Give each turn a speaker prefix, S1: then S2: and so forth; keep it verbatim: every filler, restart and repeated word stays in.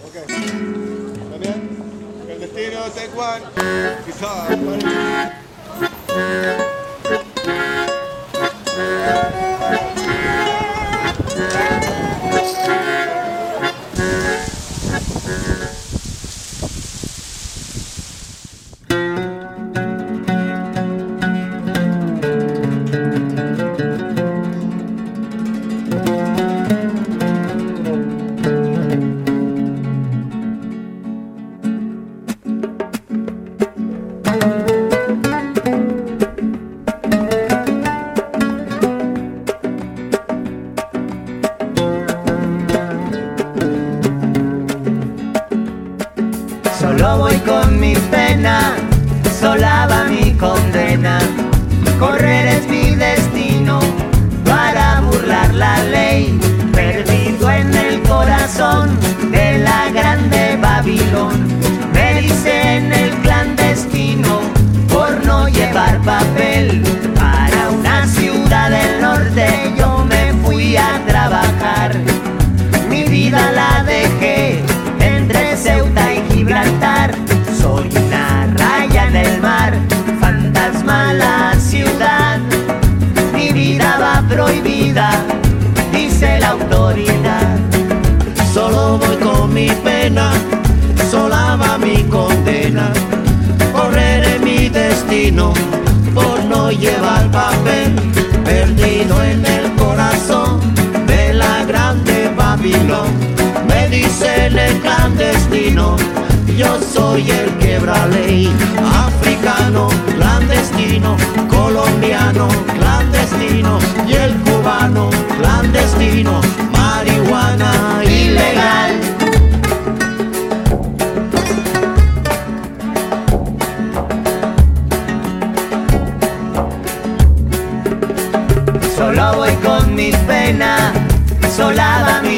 S1: Ok. ¿Está bien? El destino, take one. Guitar.
S2: Solo voy con mi pena, sola va mi condena. Correr es mi destino para burlar la ley. Perdido en el corazón de la grande Babilón. Me dicen el clandestino por no llevar papel. Para una ciudad del norte yo me fui a trabajar. Mi vida la dejé entre Ceuta y Gibraltar. Soy una raya en el mar, fantasma la ciudad. Mi vida va prohibida, dice la autoridad.
S3: Solo voy con mi pena, sola va mi condena. Correré mi destino por no llevar papel. Perdido en el corazón de la grande Babilón. Me dicen el clandestino, yo soy el quebra ley. Africano, clandestino, colombiano, clandestino, y el cubano, clandestino, marihuana ilegal.
S2: Solo voy con mi pena, sola va mi